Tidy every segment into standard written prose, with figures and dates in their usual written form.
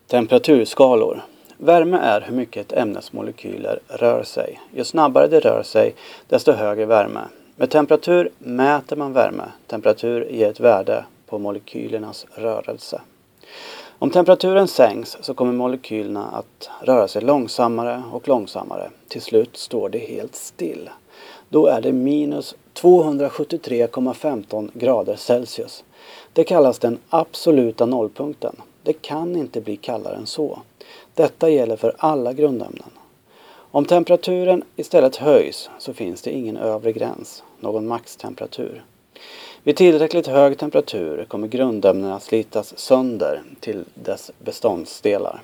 Temperaturskalor. Värme är hur mycket ett ämnes molekyler rör sig. Ju snabbare det rör sig, desto högre värme. Med temperatur mäter man värme. Temperatur ger ett värde på molekylernas rörelse. Om temperaturen sänks så kommer molekylerna att röra sig långsammare och långsammare. Till slut står det helt still. Då är det minus 273,15 grader Celsius. Det kallas den absoluta nollpunkten. Det kan inte bli kallare än så. Detta gäller för alla grundämnen. Om temperaturen istället höjs så finns det ingen övre gräns, någon maxtemperatur. Vid tillräckligt hög temperatur kommer grundämnena slitas sönder till dess beståndsdelar.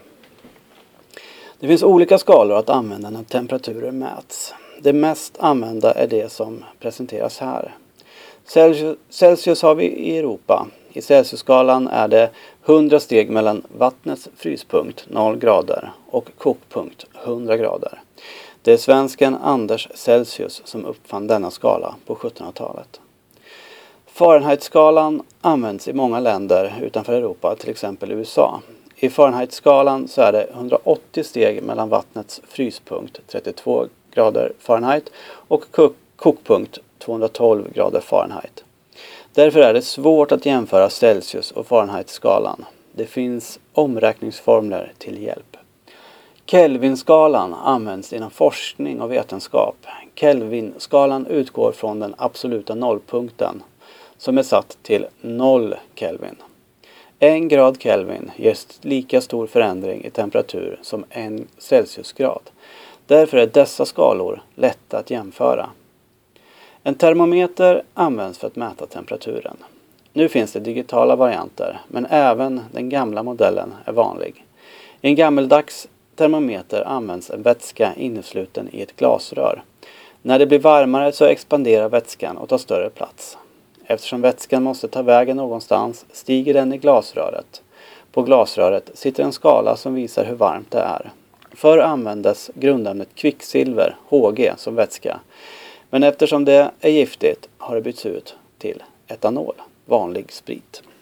Det finns olika skalor att använda när temperaturer mäts. Det mest använda är det som presenteras här. Celsius har vi i Europa. I Celsiusskalan är det 100 steg mellan vattnets fryspunkt 0 grader och kokpunkt 100 grader. Det är svensken Anders Celsius som uppfann denna skala på 1700-talet. Fahrenheitskalan används i många länder utanför Europa, till exempel USA. I Fahrenheitskalan så är det 180 steg mellan vattnets fryspunkt 32 grader Fahrenheit och kokpunkt 212 grader Fahrenheit. Därför är det svårt att jämföra Celsius och Fahrenheitskalan. Det finns omräkningsformler till hjälp. Kelvinskalan används inom forskning och vetenskap. Kelvinskalan utgår från den absoluta nollpunkten som är satt till 0 Kelvin. 1 grad Kelvin ger lika stor förändring i temperatur som 1 Celsiusgrad. Därför är dessa skalor lätta att jämföra. En termometer används för att mäta temperaturen. Nu finns det digitala varianter, men även den gamla modellen är vanlig. I en gammeldags termometer används en vätska innesluten i ett glasrör. När det blir varmare så expanderar vätskan och tar större plats. Eftersom vätskan måste ta vägen någonstans stiger den i glasröret. På glasröret sitter en skala som visar hur varmt det är. Förr användes grundämnet kvicksilver, Hg, som vätska. Men eftersom det är giftigt har det bytts ut till etanol, vanlig sprit.